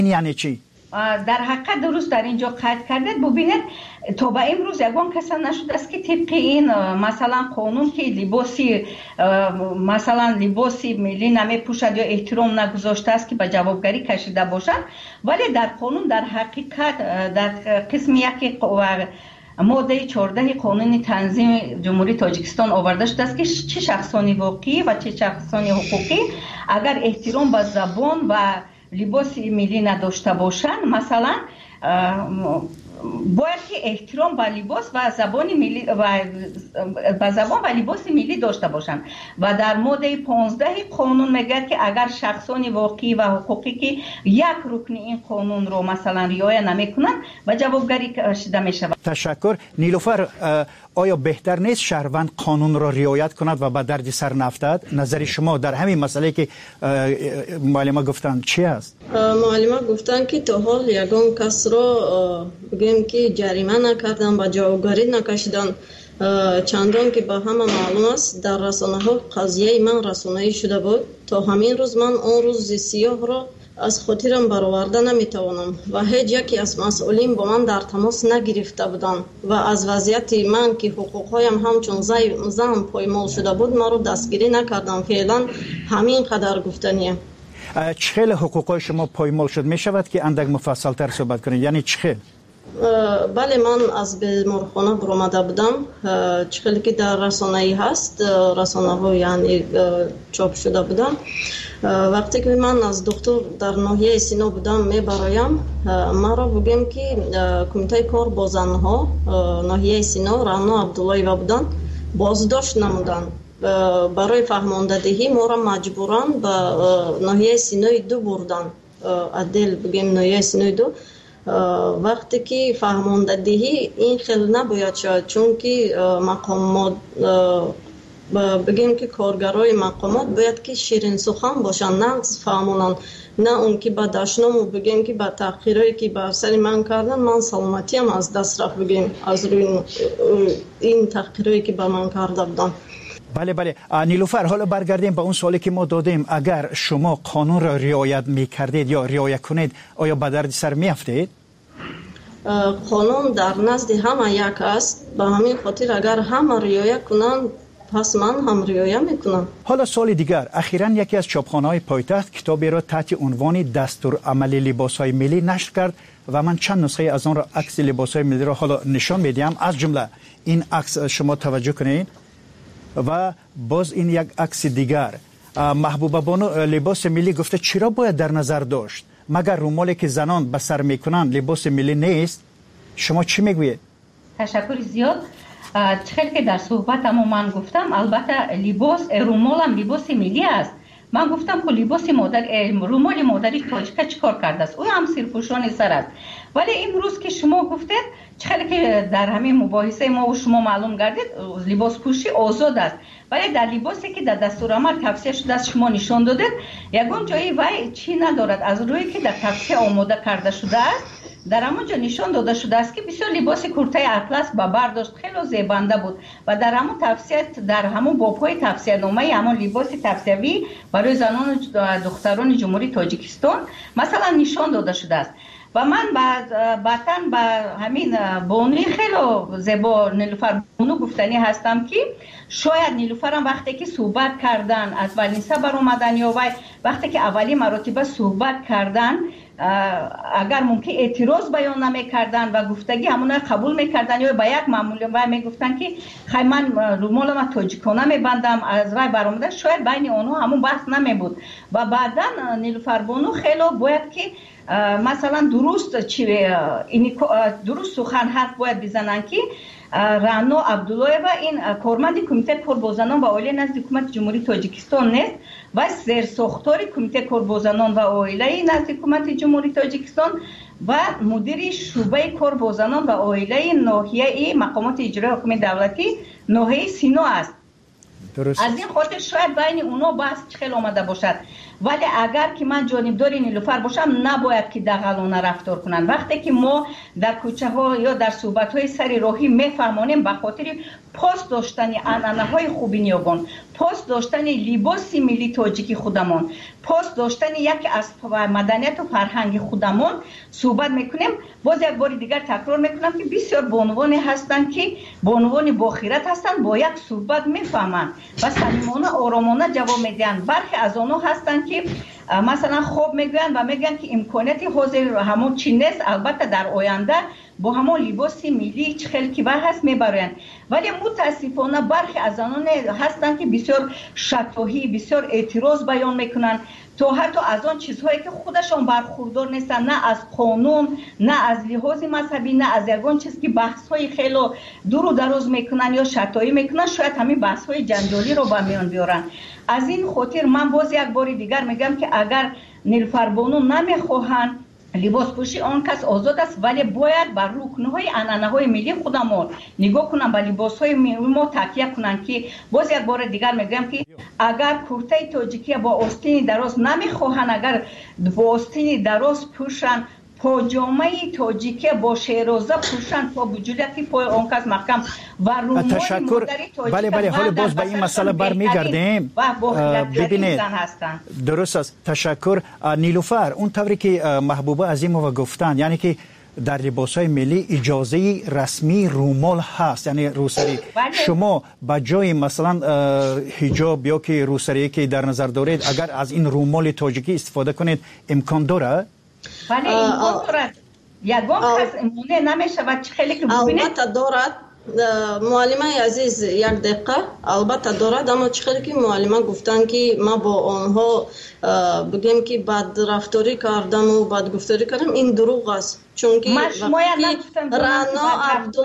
یعنی چی؟ در حقیقت درست در اینجا قید کردید. ببینید تا به امروز یگان کسی نشده است که طبق این مثلا قانون که لباسی ملی نمیپوشد یا احترام نگذاشته است که به جوابگری کشیده باشند، ولی در قانون در حقیقت در قسم یک ماده 14 قانون تنظیم جمهوری تاجیکستان آورده شده است که چه شخصانی واقعی و چه شخصانی حقوقی اگر احترام به زبان و لباس ملی نداشته باشند، مثلا باید که احترام به لباس و زبان ملی و زبان و لباس ملی داشته باشند. و در ماده 15 قانون میگه که اگر شخصان واقعی و حقوقی که یک رکن این قانون رو مثلا رعایت نمیکنند و جوابگری کشیده میشود. تشکر. نیلوفر، آیا بهتر نیست شهروند قانون را رعایت کند و به درد سر نفتد؟ نظر شما در همین مسئله که معلمه گفتن چی است؟ معلمه گفتن که تا حال یگان کس را بگیم که جریمه نکردن و جوابگری نکشیدن، چندان که به همه معلوم است در رسانه ها قضیه من رسانه‌ای شده بود. تا همین روز من اون روز سیاه را از خاطرم برآورده نمیتوانم و هیچ یکی از مسئولین با من در تماس نگرفته بودند و از وضعیت من که حقوقهایم همچون زن پایمال شده بود ما رو دستگیری نکردم. فعلا همین قدر گفتنیه. چخیل حقوقهای شما پایمال شد؟ می شود که اندک مفصل تر صحبت کنید؟ یعنی چخیل؟ بله، من از بیمارخانه برآمده بودم. چخیلی که در رسانه‌ای هست، رسانه ها یعنی چاپ شده بودم. وقتی که من از دکتر در ناحیه سینا بودم میبرایم، ما را بگیم که کمیته کار با زنها ناحیه سینا رانا عبداللهیوه بودن، بازداشت نمودن. برای فهماندهی ما را مجبوران به ناحیه سینای 2 بردن. عدل بگیم ناحیه سینای 2. وقتی که فهماندهی این خیلی نباید شد، چون که مقامات بگیم که کارگرای مقامات باید که شیرین سخن باشن، نه فهمونن، نه اون که با دشنامو بگیم که با تحقیرایی که بر سر من کردن من سلامتیم از دست رفت، بگیم از روی این تحقیرایی که با من کرده بودن. بله. نیلوفر، حالا برگردیم به اون سوالی که ما دادیم. اگر شما قانون را رعایت میکردید یا رعایت کنید، آیا به درد سر میافتید؟ قانون در نزد همه یک است، به همین خاطر اگر همه رعایت کنند پس من هم رعایت میکنم. حالا سوال دیگر، اخیراً یکی از چاپخانه‌های پایتخت کتابی را تحت عنوان دستور عملی لباس‌های ملی نشر کرد و من چند نسخه از آن را عکس لباس‌های ملی را حالا نشان میدیم. از جمله این عکس شما توجه کنید و باز این یک عکس دیگر. محبوبه بانو لباس ملی گفته چرا باید در نظر داشت؟ مگر رومالی که زنان به سر میکنند لباس ملی نیست؟ شما چی میگویید؟ تشکر زیاد. خیلی که در صحبتم من گفتم البته رومالم لباس ملی است. من گفتم که لباس رومال مادری تاجیکا چیکار کرده است؟ او هم سرپوشان سر است. ولی امروز که شما گفتید خیلی که در همین مباحثه ما و شما معلوم گردید لباس پوشی آزاد است، ولی در لباسی که در دستورالعمل توصیه شده است شما نشان دادید یگان جایی وای چی ندارد. از روی که در توصیه آماده کرده شده است در همونجا نشان داده شده است که بسیار لباس کرته اطلس با برداشت خیلی زیبنده بود و در همون توصیه در همون بابهای توصیه نامه همون لباس توصیوی برای زنان و دختران جمهوری تاجیکستان مثلا نشان داده شده است. و من بعداً با همین بانوی خیلی زیبا نیلوفر بانو گفتنی هستم که شاید نیلوفر هم وقتی که صحبت کردن از ولنسه بر اومدن یا وقتی که اولی مراتبه صحبت کردن اگر ممکن اعتراض بیان نمیکردن و گفتگی همون قبول میکردن یا با یک معمول و میگفتن که خیلی من رومال ما تاجیکانه میبندم از وای برآمده، شاید بین اونها همون بحث نمیبود. و بعدا نیلوفر بانو خیلی باید که مثلا درست سخن حرف باید بزنن که رانا عبداللهیوه این کارمند کمیته کار با زنان و عائله نزد حکومت جمهوری تاجیکستان نیست و زیرساختار کمیته کار با زنان و عائله نزد حکومت جمهوری تاجیکستان و مدیر شعبه کار با زنان و عائله ناحیه مقامات اجرایی حکومت دولتی ناحیه سینا است. درست. از این خاطر شاید بین اونا بحث خیلی آمده باشد، ولی اگر که من جانبدار نیلوفر باشم نباید که دغلانه رفتار کنن. وقتی که ما در کوچه ها یا در صحبت های سر راهی میفهمانیم به خاطر پاس داشتن عنعنه‌های خوبی نیوگان، پاس داشتن لباس ملی تاجیکی خودمون، پاس داشتن یک از مدنیت و فرهنگ خودمون صحبت میکنیم. باز یک بار دیگر تکرار میکنم که بسیار بانوانی هستند که بانوان باخیرت هستند، با یک صحبت میفهمند و صمیمانه آرامانه جواب میدن. برخی از آنها هستند که مثلا خوب میگویند و میگن که امکاناتی حاضر همون چی نیست، البته در آینده با همون لباس ملی چه خیلی که هست میبرند. ولی متاسفانه برخی از آنان هستند که بسیار شفاهی، بسیار اعتراض بیان میکنن، تو حتی از آن چیزهایی که خودشان برخوردار نیستن، نه از قانون، نه از لحاظ مذهبی، نه از یگان چیز که بحث‌های خیلی دور و دراز میکنن یا شتایی میکنن، شاید همین بحث‌های جنجالی رو به میان بیارن. از این خاطر من باز یک بار دیگر میگم که اگر نیلوفر بانو نمیخواهند لباس پوشی، آن کس آزاد است، ولی باید بر رکن‌های عنعنه‌های ملی خودمون نگاه کنن، به لباس‌های ملی ما تکیه کنن. که باز یک بار دیگر میگم که اگر کرته تاجیکی با آستین دراز نمیخواهن، اگر با آستین دراز پوشن، پاجامه تاجیکی با شیرازه پوشن، تا بجولیتی پای آن کس محکم و رومال تشکر. بله حالا باز به این مسئله برمیگردیم. ببینید درست است. تشکر نیلوفر. اون طوری که محبوبه عظیمова گفتن، یعنی که در لباس‌های ملی اجازه رسمی رومال هست، یعنی روسری. شما با جای مثلا حجاب یا که روسری که در نظر دارید، اگر از این رومال تاجیکی استفاده کنید امکان داره؟ بله امکان دارد. یگان کس امونه نمیشه و خیلی که ببینید البته دارد. معلمه عزیز یک دقیقه، البته دارد، اما خیلی که معلمه گفتن که ما با آنها بگیم که بد رفتاری کردم و بد گفتاری کردم، این دروغ است. چون که رانا عبدو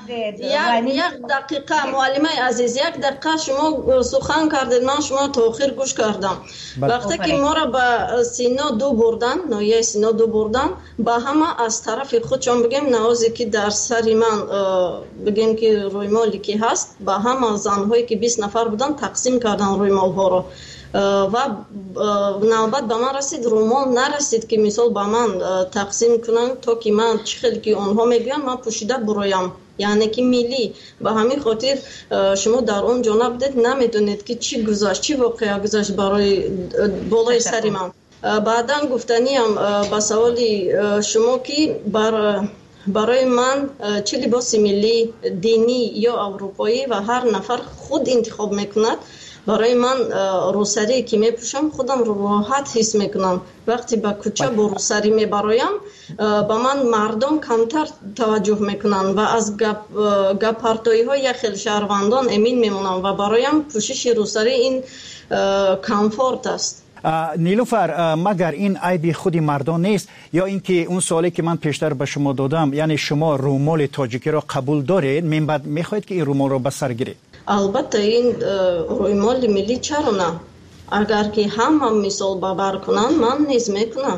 یک دقیقه معلمه عزیز، یک دقیقه شما سخن کردید، من شما تاخیر گوش کردم. وقتی که ما را به سینا دو بردن، نایه سینا دو بردن، با همه از طرف خودشان بگیم نوازی که در سری من بگیم که رویمالی که هست، با همه زنهایی که 20 نفر بودن تقسیم کردن رویمال ها را و نوبت به من رسید، رومال نرسید که مثال به من تقسیم کنن تا که من چه خیلی که اونها میگن من پوشیده برایم، یعنی که ملی. به همین خاطر شما در اون جا نبودید، نمیدونید که چی گذشت، چی واقعا گذشت برای بالای سری من. بعدا گفتنیم به سوالی شما که برای من چه لباس ملی دینی یا اروپایی و هر نفر خود انتخاب میکند، برای من روسری که میپوشم خودم رو راحت حس میکنم. وقتی به کوچه با روسری میبرایم با من مردم کمتر توجه میکنن و از گپارتایی های خیلی شهروندان امین میمونم و برایم پوشش روسری این کامفورت است. نیلوفر، مگر این عیب خودی مردان نیست یا اینکه اون سوالی که من پیشتر به شما دادم، یعنی شما رومال تاجیکی را قبول دارید، من بعد میخواید که این رومال را به سر گیرید؟ البته این رویمال ملی چرا نه؟ اگر که هم مثال باور کنن من نیز میکنم.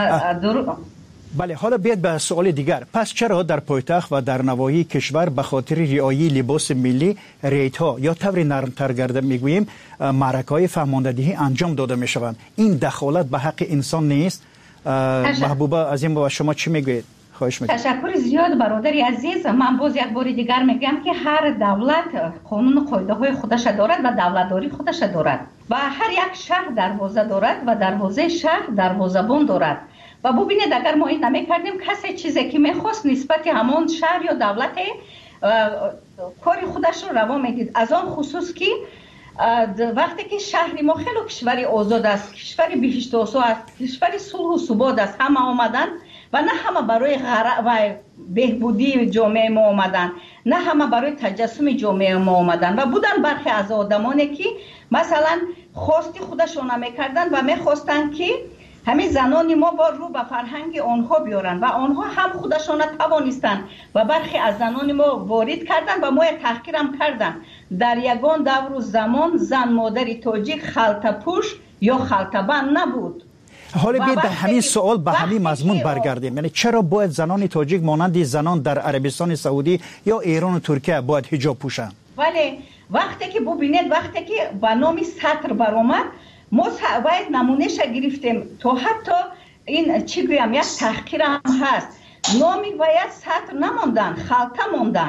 بله، حالا بیاید به سوال دیگر. پس چرا در پایتخت و در نواحی کشور به خاطر رعایت لباس ملی ریت‌ها یا طور نرمتر گرده میگوییم معرکه‌های فهماندهی انجام داده میشوند؟ این دخالت به حق انسان نیست؟ محبوبه عظیم و شما چی میگویید؟ تشکر زیاد برادری عزیز. من باز یک بار دیگر میگم که هر دولت قانون و قاعده های خودش دارد و دولتداری خودش دارد و هر یک شهر دروازه دارد و دروازه شهر دروازه‌بان دارد. و ببینید اگر ما این نمی‌کردیم کسی چیزی که می‌خواست نسبت همان شهر یا دولت کاری خودش رو روا میدید. از آن خصوص که وقتی که شهری ما خیلی کشوری آزاد است، کشوری بهشت آسا است، کشوری صلح و ثبات است، همه آمدن و نه همه برای و بهبودی جامعه ما آمدن، نه همه برای تجسم جامعه ما آمدن و بودن برخی از آدمانی که مثلا خواستی خودشون نمی‌کردن و می‌خواستن که همین زنان ما با رو به فرهنگ آنها بیارن و آنها هم خودشان توانستند و برخی از زنان ما وارد کردن و ما تحقیرم کردن. در یگان دور و زمان زن مادری تاجیک خلطه پوش یا خلطه بند نبود. حالا بیاید به همین سوال به همین مضمون برگردیم. یعنی چرا باید زنان تاجیک مانند زنان در عربستان سعودی یا ایران و ترکیه باید حجاب پوشن؟ ولی وقتی که ببینید وقتی که به نام سطر برآمد ما باید نمونهش گرفتیم تا حتی این چی گویم یک تحقیر هم هست. نامی باید سطر نماندن، خلطه ماندن.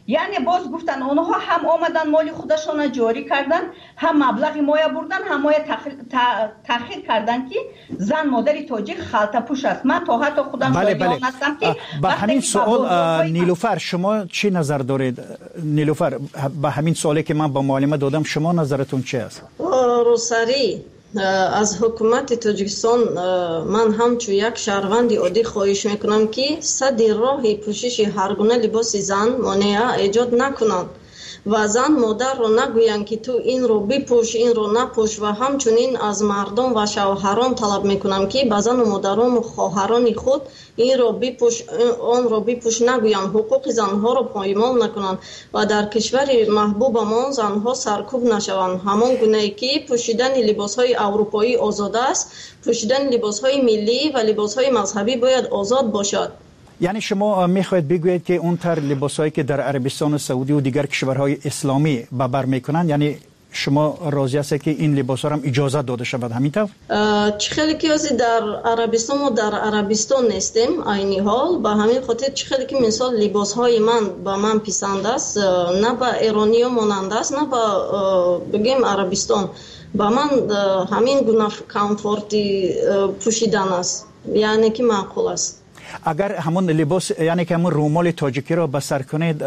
یعنی باز گفتن اونها هم آمدن مال خودشون جاری کردن، هم مبلغ مایه بردن، هم مایه تأخیر کردن که زن مادری تاجیک خلطه پوش است. من تا حتی خودم شاهدان هستم که با همین سوال نیلوفر شما چی نظر دارید؟ نیلوفر با همین سوالی که من با معلمه دادم شما نظرتون چی است؟ روسری از حکومت تاجیکستان من همچون یک شهروند عادی خواهش میکنم که صد راه پوشش هر گونه لباس زن مانع ایجاد نکنند و زن مادر رو نگویند که تو این رو بپوش این رو نپوش، و همچنین از مردم و شوهران طلب میکنم که به زن و مادران و خواهران خود این رو بپوش آن رو بپوش نگویند، حقوق زنها رو پایمال نکنند و در کشور محبوبمان زنها سرکوب نشوند. همان گونه‌ای که پوشیدن لباس‌های اروپایی آزاد است، پوشیدن لباس‌های ملی و لباس‌های مذهبی باید آزاد باشد. یعنی شما میخواید بگویید که اون تر لباسایی که در عربستان سعودی و دیگر کشورهای اسلامی به بر میکنن، یعنی شما راضی هستید که این لباسا هم اجازه داده شود همینطور؟ خیلی که در عربستان و در عربستان نیستیم عینی حال، به همین خاطر خیلی که مثال لباسهای من به من پسند است، نه به ایرانی ها مانند است نه به بگیم عربستان، به من همین گونه کامفورتی پوشیدن است، یعنی که معقول است. اگر همون لباس یعنی که همون رومال تاجیکی را به سر کنید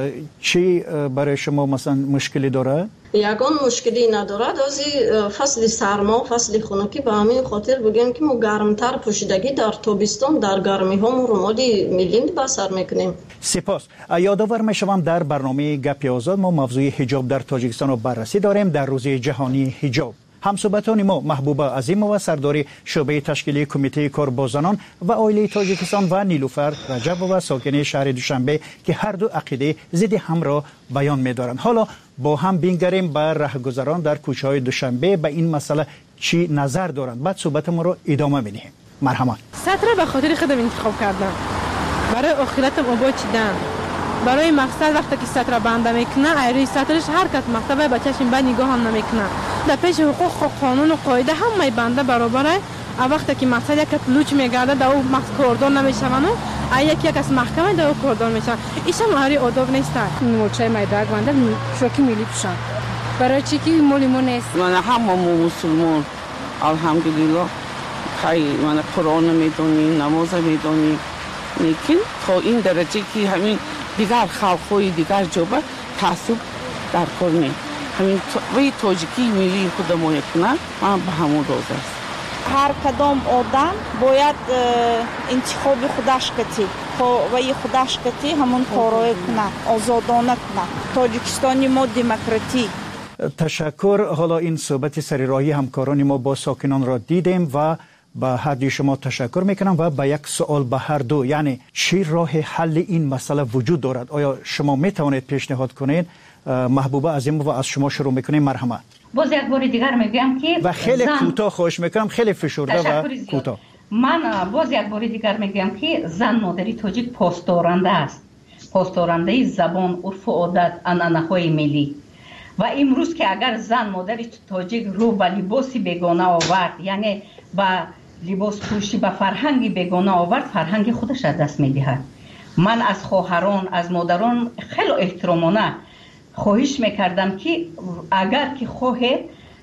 چی برای شما مثلا مشکلی داره؟ یگان مشکلی ندارد، از فصل سرما فصل خنکی به همین خاطر بگیم که ما گرمتر پوشیدگی در تابستان در گرمی ها ما رومالی میلیند به سر میکنیم. سپاس. یادآور میشوم در برنامه گپ آزاد ما موضوع حجاب در تاجیکستان رو بررسی داریم. در روز جهانی حجاب همصحبتان ما محبوبه عظیمова سردار شعبه تشکیلی کمیته کار با زنان و عائله تاجیکستان و نیلوفر رجبova ساکن شهر دوشنبه که هر دو عقیده ضد هم را بیان می‌دارند. حالا با هم بینگریم به راهگذران در کوچه‌های دوشنبه به این مسئله چی نظر دارند. بعد صحبت ما رو ادامه می‌دهیم. مرحبا. سطر به خاطر خودم انتخاب کردم. برای آخرتم آباد چیدن. برای مقصد وقتی که سطر بنده میکنه ایروی سطرش هر کس مکتب بچه‌ش به نگاه هم نمیکنه. در پیش حقوق قانون و قاعده همه بنده برابره. وقتی که مقصد یک لوچ میگرده در اون مقصد کردان نمیشونه، یک از محکمه در اون کردان میشن. ایش هم هری آداب نیست. موچه میدرگ بنده شوکی میلی پوشن. برای چی که مولیمون نیست؟ من همه مسلمان الحمدلله خیلی من قرآن میدونی نماز میدونی، لیکن تا این درجه که همین دیگر خلق‌های دیگر جوبه تعصب در کار نیست. همین وی تاجیکی ملی خود ما کنه من به همون راضی است. هر کدام آدم باید انتخاب خودش کتی و خودش کتی همون کارای کنه، آزادانه کنه. تاجیکستانی ما دموکراتی. تشکر. حالا این صحبت سرراهی همکاران ما با ساکنان را دیدیم و با هر دوی شما تشکر میکنم و با یک سوال به هر دو، یعنی چی راه حل این مسئله وجود دارد؟ آیا شما میتوانید پیشنهاد کنید؟ محبوبه عظیمова از شما شروع میکنیم. مرحبا. باز یک بار دیگر میگم که و خیلی کوتاه خواهش میکنم، خیلی فشرده و کوتاه. من باز یک بار دیگر میگم که زن مادری تاجیک پاسدارنده است، پاسدارنده زبان، عرف و عادت، عنعنه‌های ملی. و امروز که اگر زن مادری تاجیک رو به لباسی بیگانه آورد، یعنی با لباس پوشی به فرهنگی بیگانه آورد، فرهنگ خودش از دست میدهد. من از خواهران از مادران خیلی احترامانه خواهش میکردم که اگر که خواهید،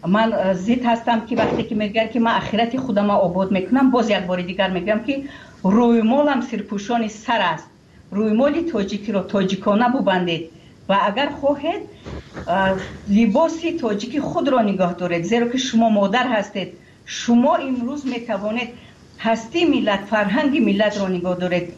من ضد هستم که وقتی که میگن که من آخرت خودم آباد میکنم، باز یک بار دیگر میگم که روی مالم سرپوشان سر است، روی مال تاجیکی رو تاجیکانه ببندید و اگر خواهید لباسی تاجیکی خود را نگاه دارید، زیرا که شما مادر هستید. شما امروز میتوانید هستی ملت، فرهنگ ملت را نگاه دارید.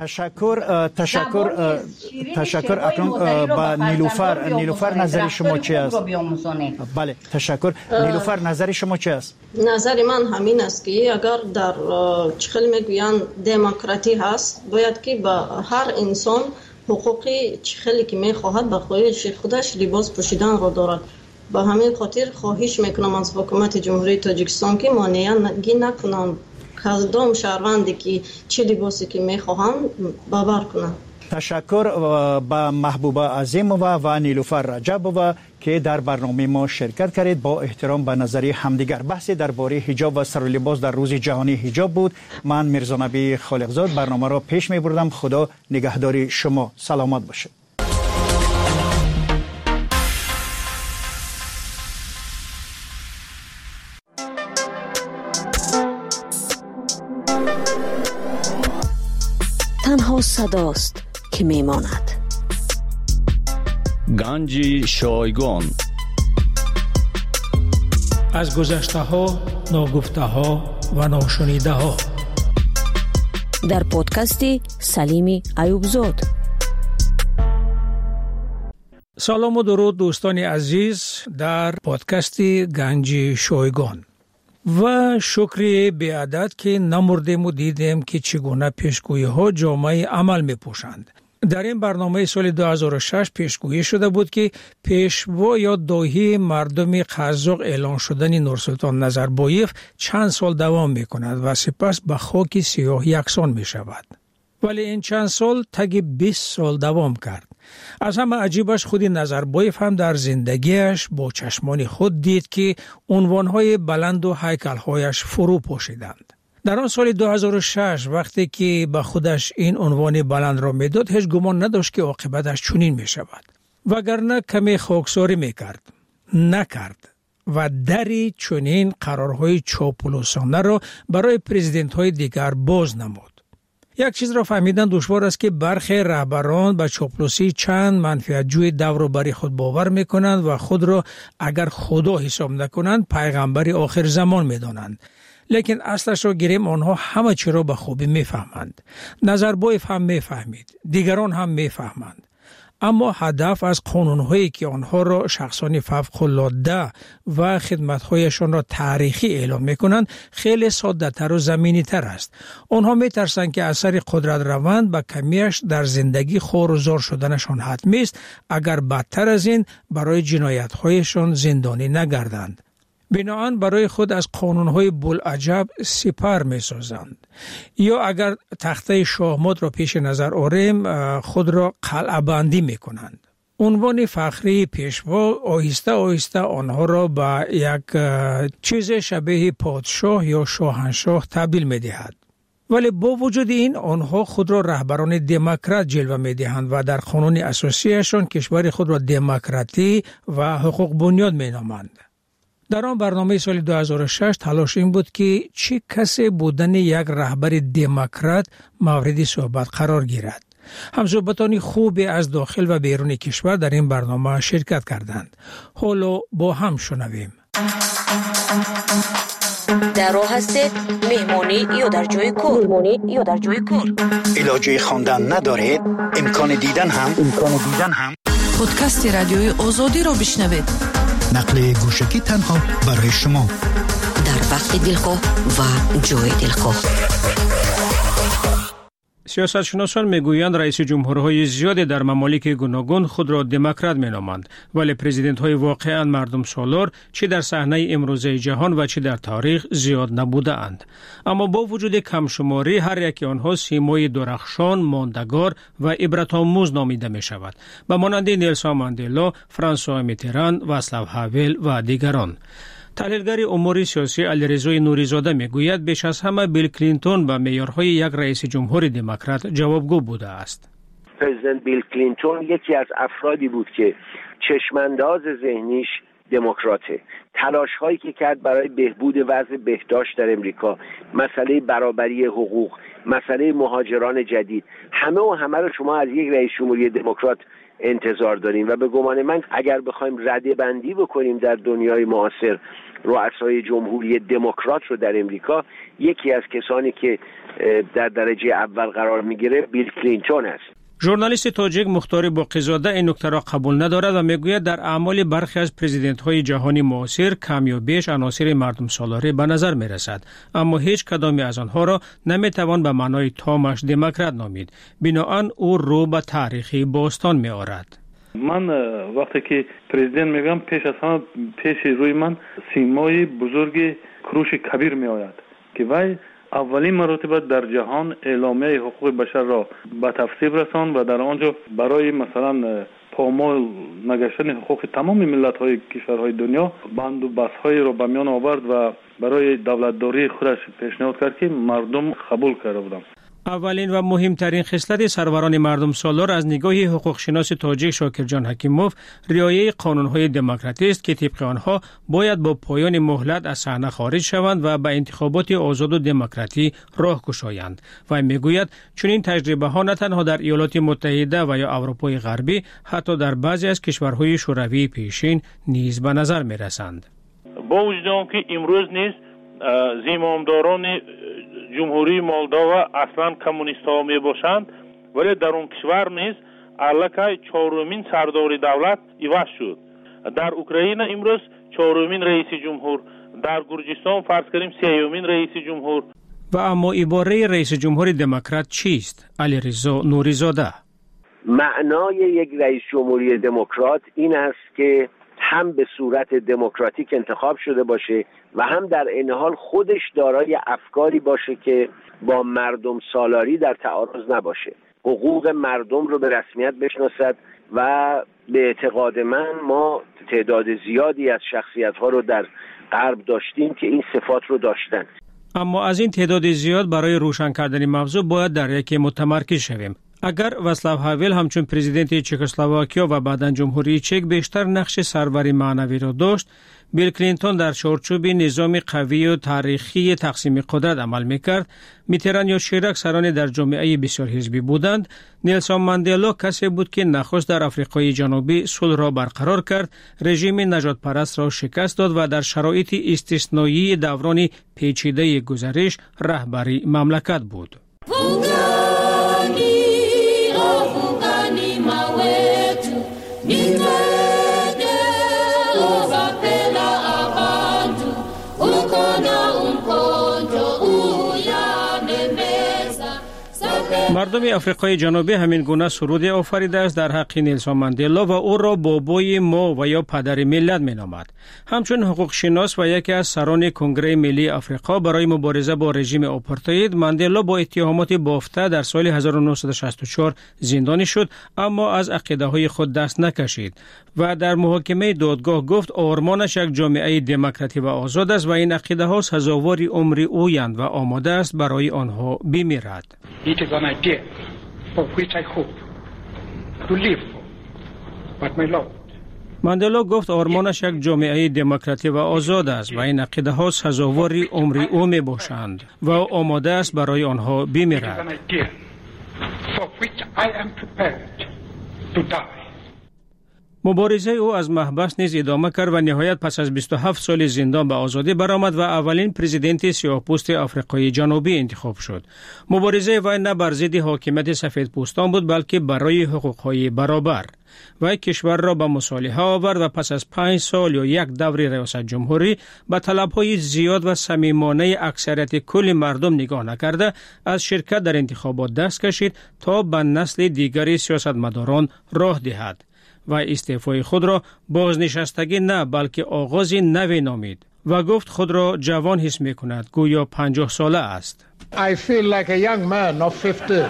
تشکر. اکنون با نیلوفر نظر شما چی است؟ بله تشکر. نیلوفر نظر شما چی است؟ نظر من همین است که اگر در چخل میگویند دموکراتی هست، باید که با هر انسان حقوقی چخلی که میخواهد به خواهش خودش لباس پوشیدن را دارد. با همین خاطر خواهش میکنم از حکومت جمهوری تاجیکستان که مانعی نکنند کدام شهروندی که چه لباسی که میخواهند باور کنند. تشکر با محبوبه عظیمова و نیلوفر رجبova که در برنامه ما شرکت کردید. با احترام به نظری همدیگر بحث درباره حجاب و سر و لباس در روز جهانی حجاب بود. من میرزا نبی خالقزاد برنامه را پیش میبردم. خدا نگهداری شما. سلامت باشید. تنها صداست که میماند. گنج شایگان. از گذشته ها، ناگفته ها و ناشنیده ها. در پادکست سلیمی ایوبزاد. سلام و درود دوستان عزیز در پادکست گنج شایگان. و شکر بی‌عدد که نمردیم و دیدیم که چگونه پیشگویی ها جامعه عمل می پوشند. در این برنامه سال 2006 پیشگویی شده بود که پیشوا یا داهی مردم قزاق اعلان شدن نورسلطان نظربایف چند سال دوام می کند و سپس به خاک سیاه یکسان می شود. ولی این چند سال تگ 20 سال دوام کرد. از همه عجیبش خود نظربایف هم در زندگیش با چشمان خود دید که عنوانهای بلند و هیکلهایش فرو پاشیدند. در آن سال 2006 وقتی که به خودش این عنوان بلند را میداد هیچ گمان نداشت که عاقبتش چنین می شود. وگرنه کمی خاکساری می کرد. نکرد. و دری چنین قرارهای چاپلوسانه را برای پرزیدنت های دیگر باز نمود. یک چیز را فهمیدن دشوار است که برخی رهبران به چاپلوسی چند منفعت‌جوی دور و بری خود باور می‌کنند و خود را اگر خدا حساب نکنند پیغمبر آخر زمان می‌دانند. لیکن اصلش را گیریم آنها همه چی را به خوبی می‌فهمند. نظربایف هم می‌فهمید، دیگران هم می‌فهمند. اما هدف از قانون‌هایی که آنها را شخصان فوق‌العاده و خدمت‌هایشان را تاریخی اعلام می‌کنند خیلی ساده‌تر و زمینی‌تر است. آنها می‌ترسند که اثر قدرت روند به کمیش در زندگی خور و زار شدنشان حتمی است اگر بدتر از این برای جنایت‌هایشان زندانی نگردند. بنابراین برای خود از قانون‌های بوالعجب سپر می‌سازند. یا اگر تخته شاهمات را پیش نظر آوریم خود را قلعه بندی می‌کنند. عنوان فخری پیشوا آهسته آهسته آنها را به یک چیز شبیه پادشاه یا شاهنشاه تبدیل می‌دهد. ولی با وجود این آنها خود را رهبران دموکرات جلوه می‌دهند و در قانون اساسیشان کشور خود را دموکراتی و حقوق بنیاد می‌نامند. در آن برنامه سال 2006 تلاش این بود که چه کسی بودن یک رهبر دموکرات مورد صحبت قرار گیرد. همصحبتان خوبی از داخل و بیرون کشور در این برنامه شرکت کردند. حالا با هم شنویم. در راه هستید مهمانی یا در جای کار؟ علاجه خواندن ندارید؟ امکان دیدن هم؟ پادکست رادیوی آزادی را بشنوید. نقل گوشکی تنها برای شما در وقت دلخواه و جای دلخواه. سیاستشناسان میگویند رئیس جمهورهای زیادی در ممالک گوناگون خود را دموکرات مینامند، ولی پرزیدنت های واقعا مردم سالار چه در صحنه امروزه جهان و چه در تاریخ زیاد نبوده اند. اما با وجود کمشماری هر یک آنها سیمای درخشان، ماندگار و عبرت‌آموز نامیده می شود. به مانند نیلسون ماندلا، فرانسوا میتران، واصلاو هاول و دیگران. تحلیلگر امور سیاسی علیرضا نوری‌زاده میگوید بیش از همه بیل کلینتون به معیارهای یک رئیس جمهور دموکرات جوابگو بوده است. پرزیدنت بیل کلینتون یکی از افرادی بود که چشمانداز ذهنیش دموکراته. تلاش هایی که کرد برای بهبود وضع بهداشت در امریکا، مسئله برابری حقوق، مسئله مهاجران جدید، همه رو شما از یک رئیس جمهوری دموکرات انتظار داریم و به گمان من اگر بخوایم رده بندی بکنیم در دنیای معاصر رؤسای جمهوری دموکرات رو در امریکا، یکی از کسانی که در درجه اول قرار میگیره بیل کلینتون است. ژورنالیست تاجیک مختار باقی‌زاده این نکته را قبول ندارد و میگوید در اعمال برخی از پرزیدنت‌های جهانی معاصر کم یا بیش عناصر مردم سالاری به نظر می‌رسد، اما هیچ کدامی از آنها را نمی‌توان به معنای تامش دموکرات نامید. بنابراین او رو به تاریخی باستان می‌آورد. من وقتی که پرزیدنت میگم پیش از همه پیش روی من سیمای بزرگ کروش کبیر میآید که وای اولین مرتبه در جهان اعلامیه حقوق بشر را به تصویب رساند و در آنجا برای مثلا پامال نگشتن حقوق تمام ملت‌های کشورهای دنیا بند و بست‌های را به میان آورد و برای دولتداری خودش پیشنهاد کرد که مردم قبول کرده بودند. اولین و مهمترین خصلت سروران مردم سالار از نگاه حقوق شناس تاجیک شاکر جان حکیموف رعایت قانون‌های دموکراتی است که طبق آنها باید با پایان مهلت از صحنه خارج شوند و به انتخابات آزاد و دموکراتی راه گشایند. و میگوید چون این تجربه ها نه تنها در ایالات متحده و یا اروپای غربی حتی در بعضی از کشورهای شوروی پیشین نیز به نظر می رسند. با وجود آنکه امروز نیز زمامداران جمهوری مولداوا اصلا کمونیست ها می باشند، ولی در اون کشور نیز الکای چهارمین سردار دولت عوض شد. در اوکراین امروز چهارمین رئیس جمهور، در گرجستان فرض کنیم سومین رئیس جمهور. و اما عباره رئیس جمهور دموکرات چیست؟ علیرضا نوری‌زاده. معنای یک رئیس جمهوری دموکرات این است که هم به صورت دموکراتیک انتخاب شده باشه و هم در این حال خودش دارای افکاری باشه که با مردم سالاری در تعارض نباشه، حقوق مردم رو به رسمیت بشناسد و به اعتقاد من ما تعداد زیادی از شخصیت‌ها رو در غرب داشتیم که این صفات رو داشتن. اما از این تعداد زیاد برای روشن کردن موضوع باید در یکی متمرکز شویم. اگر واصلاو هاول همچون پرزیدنت چکسلواکیا و بعداً جمهوری چک بیشتر نقش سروری معنوی را داشت، بیل کلینتون در چارچوب نظام قوی و تاریخی تقسیم قدرت عمل میکرد، میتران یا شیراک سران در جامعه بسیار حزبی بودند، نیلسون ماندلا کسی بود که نخست در آفریقای جنوبی صلح را برقرار کرد، رژیم نجات پرست را شکست داد و در شرایط استثنایی دوران پیچیده گذشته رهبری مملکت بود. مردم آفریقای جنوبی همین گونه سرود آفریده است در حق نیلسون ماندلا و او را بابای ما و یا پدر ملت مینامد. همچون حقوق شناس و یکی از سران کنگره ملی آفریقا برای مبارزه با رژیم آپارتاید، ماندلا با اتهامات بافته در سال 1964 زندانی شد، اما از عقیده‌های خود دست نکشید و در محاکمه دادگاه گفت آرمانش یک جامعه دموکراتی و آزاد است و این عقیده‌ها سزاوار عمر اویند و آماده است برای آنها بمیرد. It is an idea for which I hope to live for, but my Lord. ماندلا گفت آرمانش یک جامعه دموکراتی و آزاد است و این عقیده ها سزاوار عمر او می باشند و آماده است برای آنها بمیرد. It is an idea for which I am prepared to die. مبارزه او از محبس نیز ادامه کرد و نهایت پس از 27 سال زندان به آزادی برآمد و اولین پرزیدنت سیاه‌پوست آفریقای جنوبی انتخاب شد. مبارزه وی نه بر ضد حاکمیت سفیدپوستان بود بلکه برای حقوق‌های برابر. وی کشور را به مصالحه آورد و پس از 5 سال یا یک دور ریاست جمهوری به طلب‌های زیاد و صمیمانه اکثریت کل مردم نگاه نکرده از شرکت در انتخابات دست کشید تا به نسل دیگری سیاستمداران راه دهد. و استعفای خود را بازنشستگی نه بلکه آغاز نوی نامید و گفت خود را جوان حس می کند، گویا 50 ساله است. I feel like a young man of 50.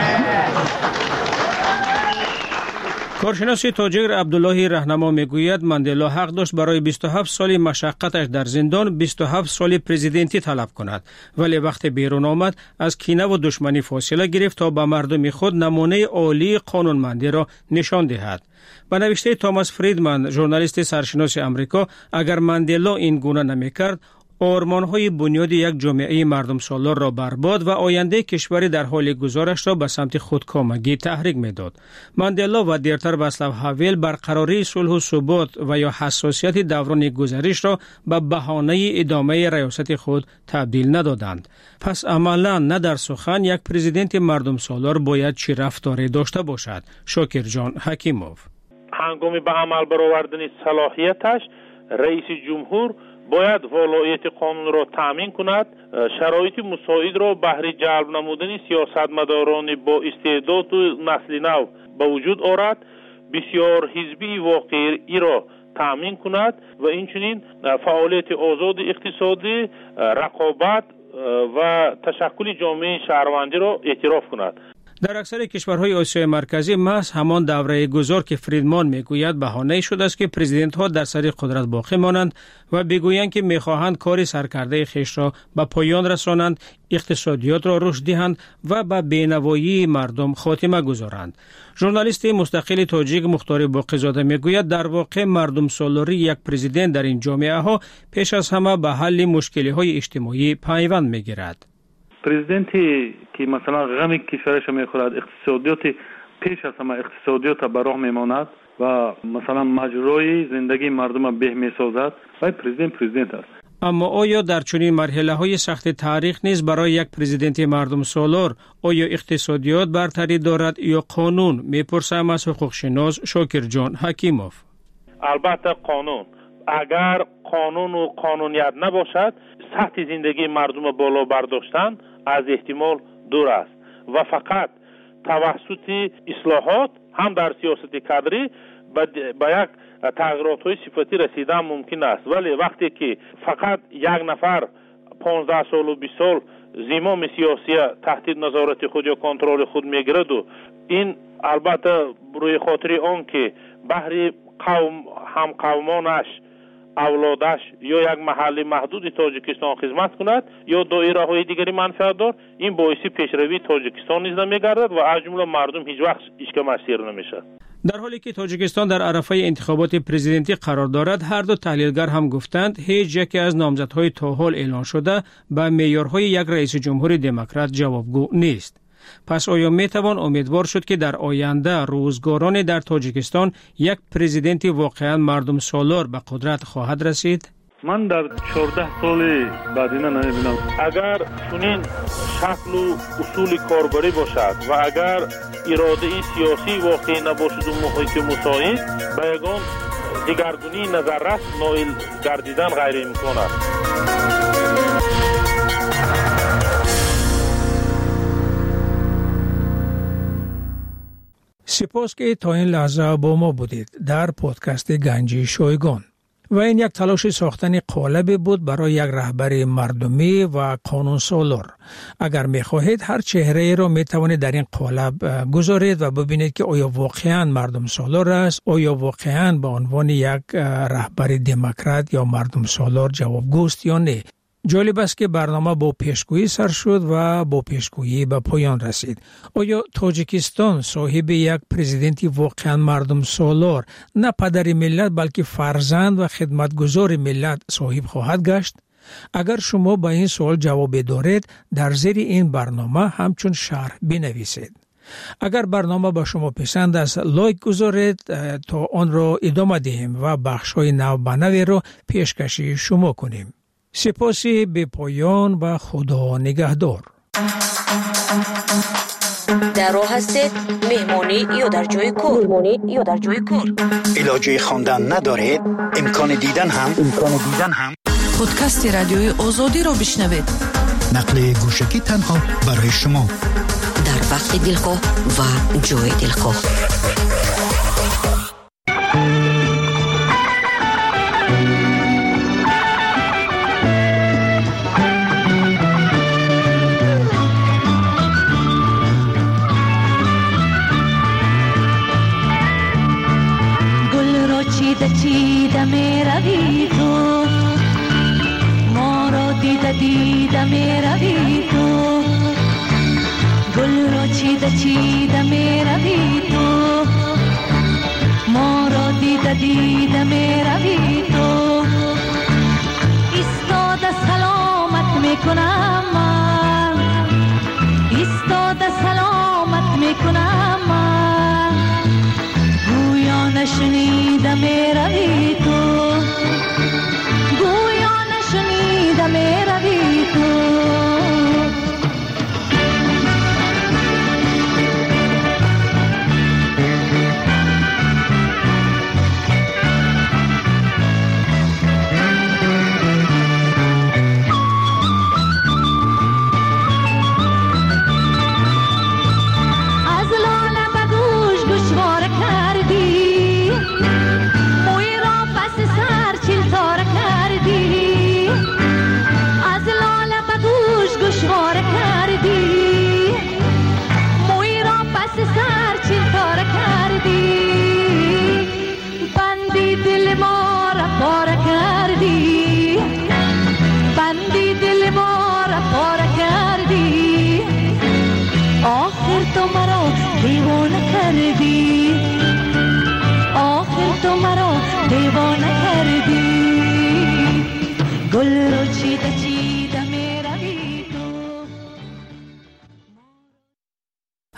کارشناس تاجر عبدالله رهنما میگوید ماندلا حق داشت برای 27 سال مشقتش در زندان 27 سال پرزیدنتی طلب کند، ولی وقتی بیرون آمد از کینه و دشمنی فاصله گرفت تا به مردم خود نمونه عالی قانونمندی را نشان دهد. به نوشته توماس فریدمن، ژورنالیست سرشناس آمریکا، اگر ماندلا این گونه نمیکرد آرمان‌های بنیادی یک جامعه مردم سالار را برباد و آینده کشوری در حال گذارش را به سمت خودکامگی تحریک می‌داد. ماندلا و دیرتر واصلاو هاول برقراری صلح و ثبات و یا حساسیت دوران گذشته را به بهانه ادامه ریاست خود تبدیل ندادند. پس عملاً نه در سخن یک پرزیدنت مردم سالار باید چه رفتاری داشته باشد؟ شاکر جان حکیموف. هنگام به عمل برآوردن صلاحیتش رئیس جمهور باید ولایت قانون را تامین کند، شرایط مساعد را بهر جلب نمودن سیاستمداران با استعداد و نسل نو به وجود آورد، بسیار حزبی واقعی را تامین کند و اینچنین فعالیت آزاد اقتصادی، رقابت و تشکل جامعه شهروندی را اعتراف کند. در اکثر کشورهای آسیای مرکزی محض همان دوره گذار که فریدمان میگوید بهانه شده است که پرزیدنت ها در سر قدرت باقی مانند و بگویند که میخواهند کار سرکرده خیش را به پایان رسانند، اقتصادیات را رشد دهند و به بینوایی مردم خاتمه گذارند. ژورنالیست مستقل تاجیک مختار باقی‌زاده میگوید در واقع مردم سالاری یک پرزیدنت در این جامعه ها پیش از همه به حل مشکلی های اجتماعی پیوند میگیرد. پرزیدنتی که مثلا غم کشورش میخورد، اقتصادیات پیش از همه اقتصادیات به راه میماند و مثلا مجرای زندگی مردم به میسازد و پرزیدنت است. اما آیا در چنین مرحله های سخت تاریخ نیز برای یک پرزیدنت مردم سالار آیا اقتصادیات برتری دارد یا قانون؟ میپرسم از حقوق شناس شاکر جان حکیموف. البته قانون، اگر قانون و قانونیت نباشد سطح زندگی مردم بالا برداشتن از احتمال دور است و فقط توسط اصلاحات هم در سیاست کادری به یک تغییرات های صفتی رسیدن ممکن است. ولی وقتی که فقط یک نفر 15 سال و 20 سال زمام سیاسی تحت نظارت خود یا کنترل خود میگیرد و این البته روی خاطر آن که بهر هم قومانش اولادش یا یک محل محدود تاجیکستان خدمت کند یا دایره های دیگری منفعت دار، این باعث پیشروی تاجیکستان نیز نمیگردد و از جمله مردم هیچ وقت اشک مسیر نمیشه. در حالی که تاجیکستان در عرصه انتخابات پرزیدنتی قرار دارد، هر دو تحلیلگر هم گفتند هیچ یکی از نامزدهای تا حال اعلان شده به معیارهای یک رئیس جمهور دموکرات جوابگو نیست. پس آیا میتوان امیدوار شد که در آینده روزگاران در تاجیکستان یک پرزیدنت واقعا مردم سالار به قدرت خواهد رسید؟ من در 14 سال بعدینه نمیبینم. اگر چنین شکل و اصول کاربری باشد و اگر اراده سیاسی واقعی نباشد و محیط مساعد به یگان دگرگونی نظررس نائل گردیدن غیر امکان است. سپاس که تا این لحظه با ما بودید در پادکست گنج شایگان. و این یک تلاش ساختن قالب بود برای یک رهبر مردمی و قانون سالار. اگر می خواهید هر چهره را می توانید در این قالب گذارید و ببینید که آیا واقعا مردم سالار است، آیا واقعا به عنوان یک رهبر دموکرات یا مردم سالار جوابگوست یا نه. جالب است که برنامه با پیشگویی سر شد و با پیشگویی به پایان رسید. آیا تاجیکستان صاحب یک پرزیدنتی واقعا مردم سالار، نه پدر ملت بلکه فرزند و خدمتگزار ملت صاحب خواهد گشت؟ اگر شما به این سوال جواب دارید، در زیر این برنامه همچون شرح بنویسید. اگر برنامه با شما پسند است، لایک گذارید تا آن را ادامه دهیم و بخش‌های نو به نوی را پیشکشی شما کنیم. سپاسی به پایان و خدا نگهدار. در راه هستید مهمانی یا در جای کار؟ علاجه خواندن ندارید؟ امکان دیدن هم پادکست رادیوی آزادی را بشنوید. نقل گوشکی تنها برای شما در وقت دلخواه و جای دلخواه. چیده می روی تو، ما را دیده می روی تو، گل را چیده می روی تو، ما را دیده می روی تو. ایستاده سلامت می کنم من، ایستاده سلامت می کنم من، گویا نشنیده می روی تو، گویا نشنیده می روی تو. تو مرا دیوانه کردی